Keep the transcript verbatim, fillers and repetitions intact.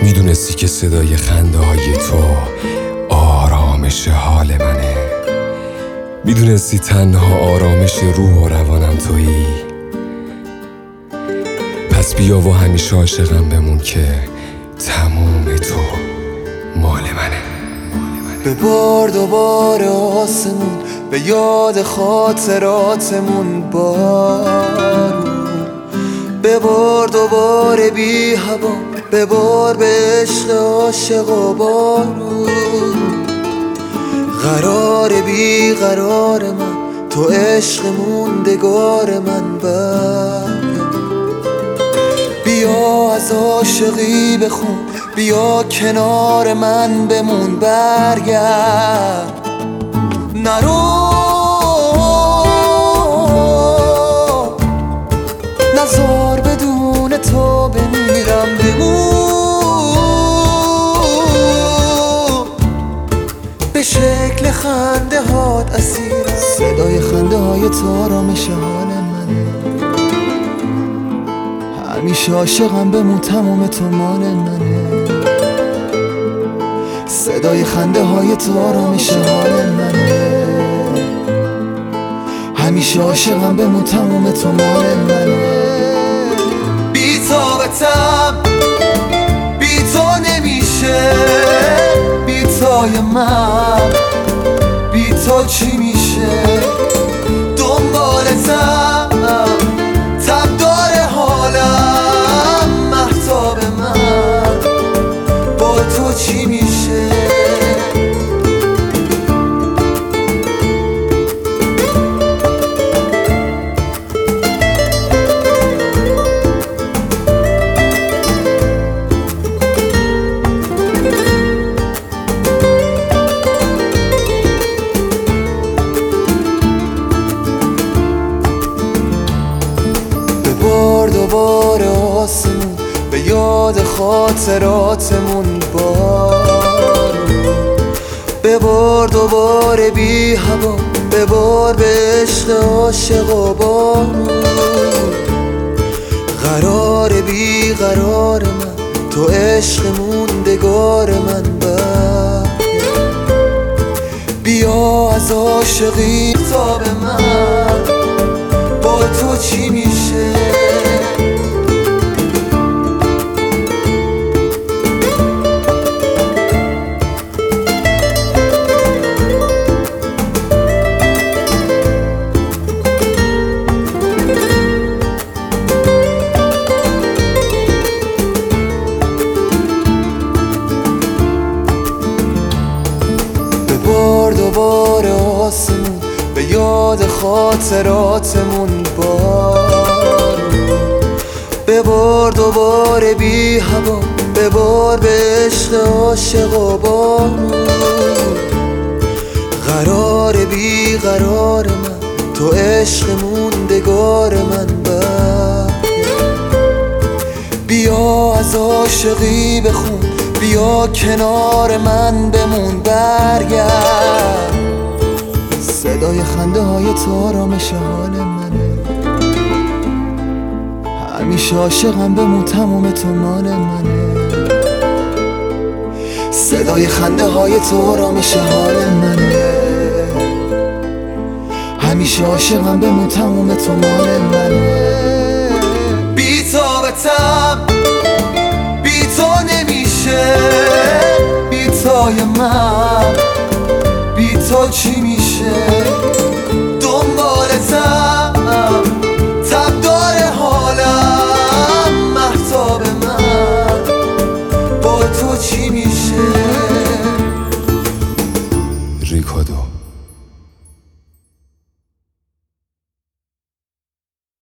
میدونستی که صدای خنده های تو آرامش حال منه. میدونستی تنها آرامش روح و روانم تویی. پس بیا و همیشه عاشقم بمون که تموم تو مال منه. ببار دوباره آسمون، به یاد خاطراتمون بارون. ببار دوباره بی هوا، ببار به عشق عاشق و بارون. قرار بی قرار من، تو عشق موندگار من برگرد. بیا از عاشقی بخون، بیا کنار من بمون برگرد. نرو نزار بدون تو بمیرم، بمون به شکل خنده هات اسیرم. صدای خنده های تو آرامش حال منه. همیشه عاشقم بمون تموم تو مال منه. صدای خنده های تو آرامش حال منه. همیشه عاشقم بمون تموم تو مال منه. بی طاقتم، بی تو نمیشه. بی تای من، بی تو چی میشه؟ دنبالتم، تب داره حالم. مهتاب من، با تو چی میشه؟ ببار دوباره آسمون، به یاد خاطراتمون بارون. ببار دوباره بی هوا، ببار به عشق عاشق و بارون. قرار بی قرار من، تو عشق موندگار من برگرد. بیا از عاشقی تا به من، با تو چی میشه؟ ببار دوباره آسمون، به یاد خاطراتمون بارون. ببار دوباره بی هوا، ببار به عشق عاشق و بارون. قرار بی قرار من، تو عشق موندگار من برگرد. بیا از عاشقی بخون، بیا کنار من بمون برگرد. صدای خنده های تو آرامش حال منه. همیشه عاشقم بمون تموم تو مال منه. صدای خنده های تو آرامش حال منه. همیشه عاشقم بمون تموم تو مال منه. بی طاقتم، بی تو نمیشه. بی تای من، بی تو چی میشه؟